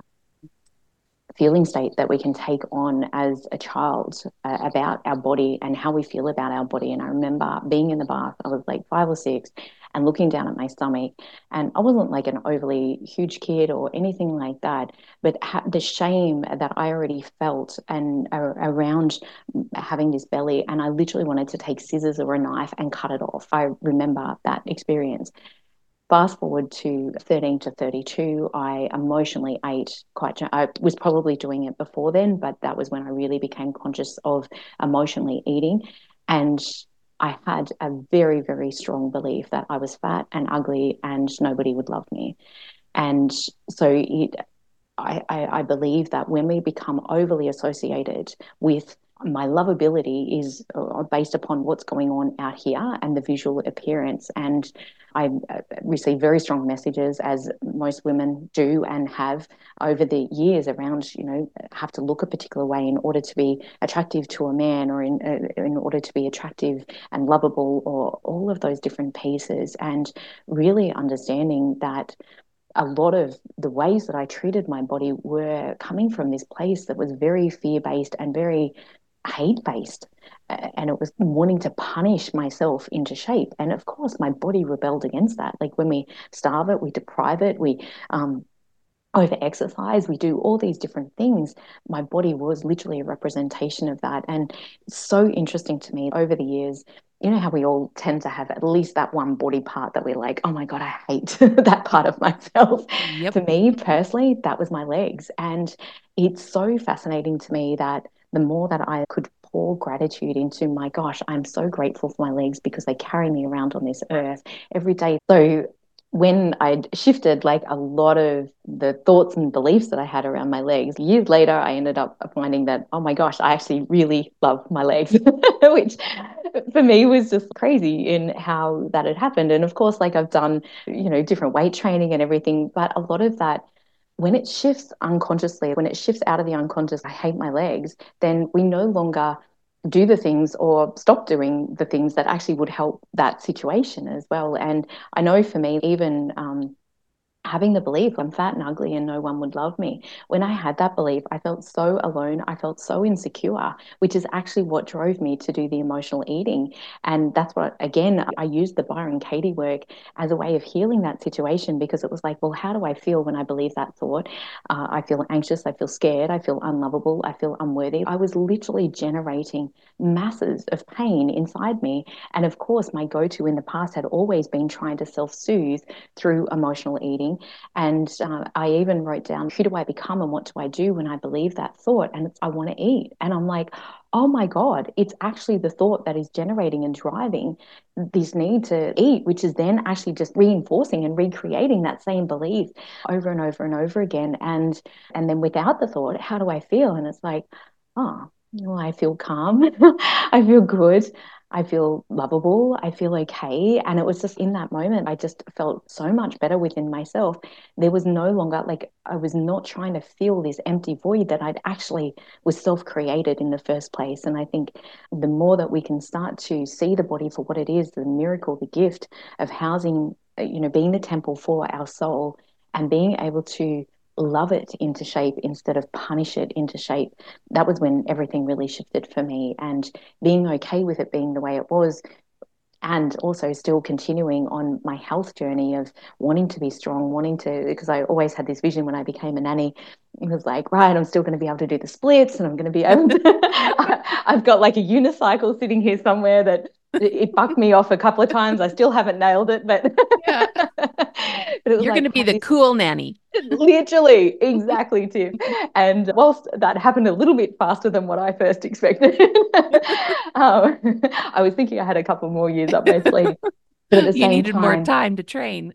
feeling state that we can take on as a child uh, about our body and how we feel about our body. And I remember being in the bath, I was like five or six, and looking down at my stomach. And I wasn't like an overly huge kid or anything like that, but ha- the shame that I already felt and uh, around having this belly. And I literally wanted to take scissors or a knife and cut it off. I remember that experience. Fast forward to thirteen to thirty-two, I emotionally ate quite. I was probably doing it before then, but that was when I really became conscious of emotionally eating. And I had a very, very strong belief that I was fat and ugly and nobody would love me. And so it, I, I, I believe that when we become overly associated with my lovability is uh, based upon what's going on out here and the visual appearance. And I uh, receive very strong messages, as most women do and have over the years, around, you know, have to look a particular way in order to be attractive to a man, or in uh, in order to be attractive and lovable, or all of those different pieces. And really understanding that a lot of the ways that I treated my body were coming from this place that was very fear based and very hate based. And it was wanting to punish myself into shape. And of course, my body rebelled against that. Like when we starve it, we deprive it, we um, over exercise, we do all these different things. My body was literally a representation of that. And it's so interesting to me over the years. You know how we all tend to have at least that one body part that we're like, oh my God, I hate that part of myself. Yep. For me personally, that was my legs. And it's so fascinating to me that the more that I could pour gratitude into, my gosh, I'm so grateful for my legs because they carry me around on this earth every day. So when I'd shifted like a lot of the thoughts and beliefs that I had around my legs, years later, I ended up finding that, oh my gosh, I actually really love my legs, which for me was just crazy in how that had happened. And of course, like I've done, you know, different weight training and everything, but a lot of that, when it shifts unconsciously, when it shifts out of the unconscious, I hate my legs, then we no longer do the things or stop doing the things that actually would help that situation as well. And I know for me, even um, having the belief I'm fat and ugly and no one would love me. When I had that belief, I felt so alone. I felt so insecure, which is actually what drove me to do the emotional eating. And that's what, again, I used the Byron Katie work as a way of healing that situation, because it was like, well, how do I feel when I believe that thought? Uh, I feel anxious. I feel scared. I feel unlovable. I feel unworthy. I was literally generating masses of pain inside me. And of course, my go to in the past had always been trying to self soothe through emotional eating. And uh, I even wrote down, who do I become and what do I do when I believe that thought? And it's, I want to eat. And I'm like, oh my God, it's actually the thought that is generating and driving this need to eat, which is then actually just reinforcing and recreating that same belief over and over and over again. And and then without the thought, how do I feel? And it's like, oh, well, I feel calm. I feel good. I feel lovable. I feel okay. And it was just in that moment, I just felt so much better within myself. There was no longer like, I was not trying to fill this empty void that I'd actually was self created in the first place. And I think the more that we can start to see the body for what it is, the miracle, the gift of housing, you know, being the temple for our soul, and being able to love it into shape instead of punish it into shape, that was when everything really shifted for me. And being okay with it being the way it was, and also still continuing on my health journey of wanting to be strong, wanting to, because I always had this vision when I became a nanny. It was like, right, I'm still going to be able to do the splits, and I'm going to be able to, I've got like a unicycle sitting here somewhere that it, it bucked me off a couple of times. I still haven't nailed it, but Yeah. but it was You're going like to be have the this cool nanny. literally exactly Tiff. And whilst that happened a little bit faster than what I first expected, um, I was thinking I had a couple more years up my sleeve. But at the You same needed more time, time to train.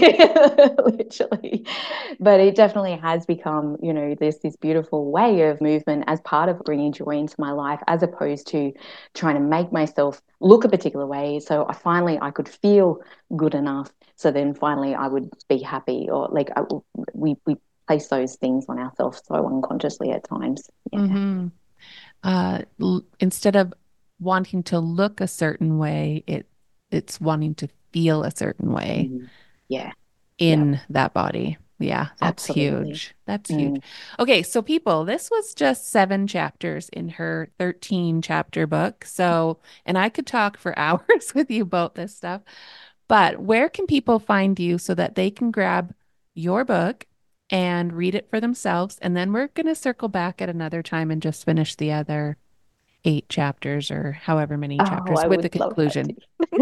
literally. But it definitely has become, you know, this this beautiful way of movement as part of bringing joy into my life, as opposed to trying to make myself look a particular way. So I finally I could feel good enough. So then finally I would be happy, or like I, we we place those things on ourselves so unconsciously at times. Yeah. hmm Uh, l- instead of wanting to look a certain way, it it's wanting to feel a certain way Mm. Yeah. Yeah. in that body. Yeah, that's Absolutely. huge. That's huge. Mm. Okay, so people, this was just seven chapters in her thirteen chapter book. So, and I could talk for hours with you about this stuff, but where can people find you so that they can grab your book and read it for themselves? And then we're going to circle back at another time and just finish the other eight chapters or however many Oh, chapters I with the would love that conclusion. too.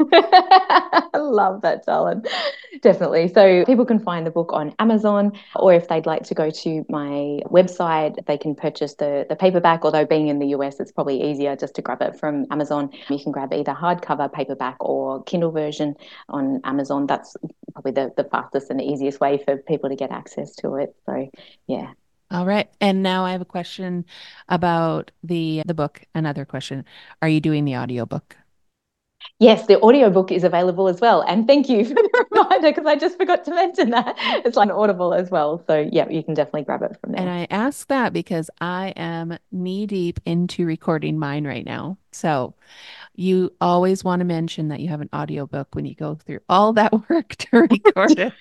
I love that, darling. Definitely. So people can find the book on Amazon, or if they'd like to go to my website, they can purchase the, the paperback. Although being in the U S, it's probably easier just to grab it from Amazon. You can grab either hardcover, paperback, or Kindle version on Amazon. That's probably the, the fastest and the easiest way for people to get access to it. So yeah. All right. And now I have a question about the the book. Another question. Are you doing the audiobook? Yes, the audiobook is available as well. And thank you for the reminder because I just forgot to mention that. It's on Audible as well. So, yeah, you can definitely grab it from And there. I ask that because I am knee deep into recording mine right now. So you always want to mention that you have an audiobook when you go through all that work to record it.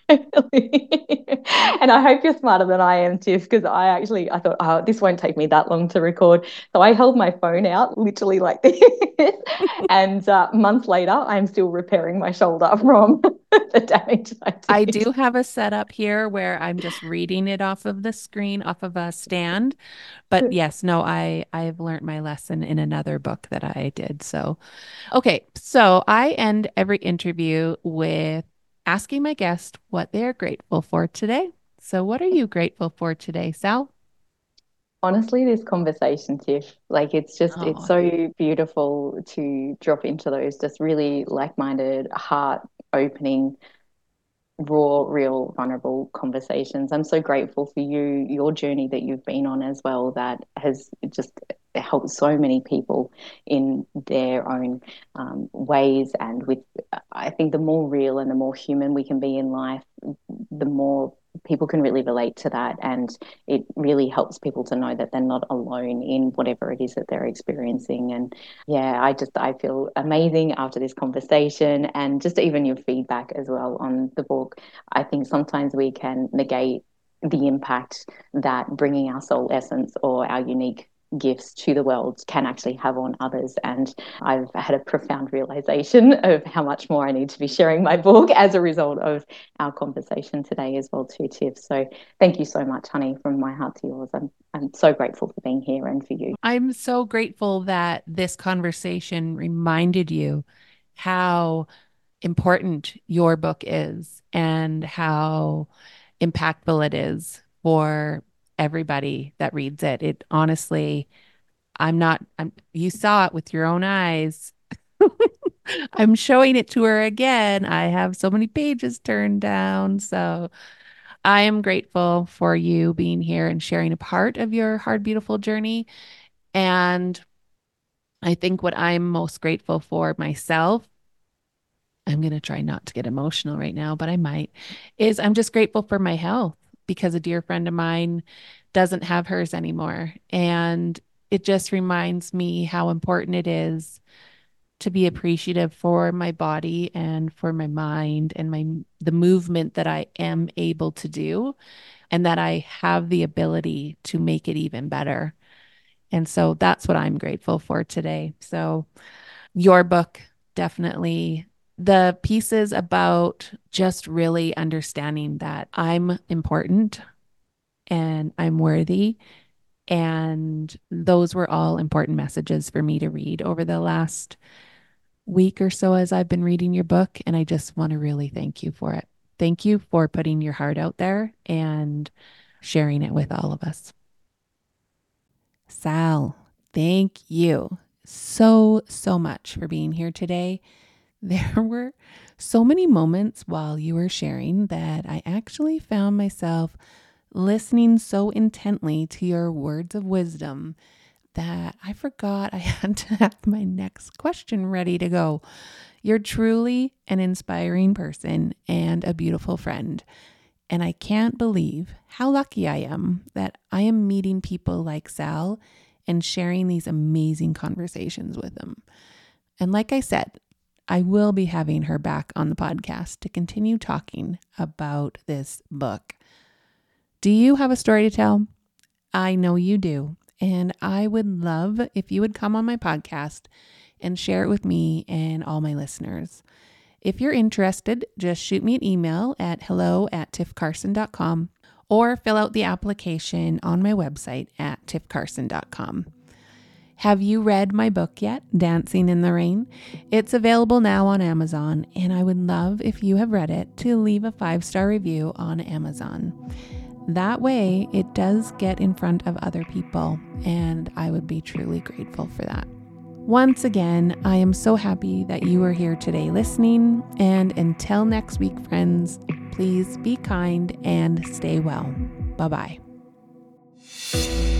And I hope you're smarter than I am, Tiff, because I actually I thought, oh, this won't take me that long to record. So I held my phone out literally like this. And uh, months later, I'm still repairing my shoulder from the damage I I did. do have a setup here where I'm just reading it off of the screen, off of a stand. But yes, no, I I've learned my lesson in another book that I did. So, okay, so I end every interview with asking my guest what they're grateful for today. So, what are you grateful for today, Sal? Honestly, this conversation, Tiff, like it's just, it's Oh, so beautiful to drop into those just really like-minded, heart-opening, raw, real, vulnerable conversations. I'm so grateful for you, your journey that you've been on as well, that has just helped so many people in their own um, ways. And with, I think the more real and the more human we can be in life, the more people can really relate to that. And it really helps people to know that they're not alone in whatever it is that they're experiencing. And yeah, I just I feel amazing after this conversation, and just even your feedback as well on the book. I think sometimes we can negate the impact that bringing our soul essence or our unique gifts to the world can actually have on others. And I've had a profound realization of how much more I need to be sharing my book as a result of our conversation today as well too, Tiff. So thank you so much, honey, from my heart to yours. I'm I'm so grateful for being here and for you. I'm so grateful that this conversation reminded you how important your book is and how impactful it is for everybody that reads it. It honestly, I'm not, I'm, you saw it with your own eyes. I'm showing it to her again. I have so many pages turned down. So I am grateful for you being here and sharing a part of your hard, beautiful journey. And I think what I'm most grateful for myself, I'm going to try not to get emotional right now, but I might, is I'm just grateful for my health because a dear friend of mine doesn't have hers anymore. And it just reminds me how important it is to be appreciative for my body and for my mind and my the movement that I am able to do and that I have the ability to make it even better. And so that's what I'm grateful for today. So your book definitely the pieces about just really understanding that I'm important and I'm worthy. And those were all important messages for me to read over the last week or so as I've been reading your book, and I just want to really thank you for it. Thank you for putting your heart out there and sharing it with all of us. Sal, thank you so, so much for being here today. There were so many moments while you were sharing that I actually found myself listening so intently to your words of wisdom that I forgot I had to have my next question ready to go. You're truly an inspiring person and a beautiful friend. And I can't believe how lucky I am that I am meeting people like Sal and sharing these amazing conversations with them. And like I said, I will be having her back on the podcast to continue talking about this book. Do you have a story to tell? I know you do. And I would love if you would come on my podcast and share it with me and all my listeners. If you're interested, just shoot me an email at hello at tiff carson dot com or fill out the application on my website at tiff carson dot com. Have you read my book yet, Dancing in the Rain? It's available now on Amazon, and I would love if you have read it to leave a five-star review on Amazon. That way, it does get in front of other people, and I would be truly grateful for that. Once again, I am so happy that you are here today listening, and until next week, friends, please be kind and stay well. Bye-bye.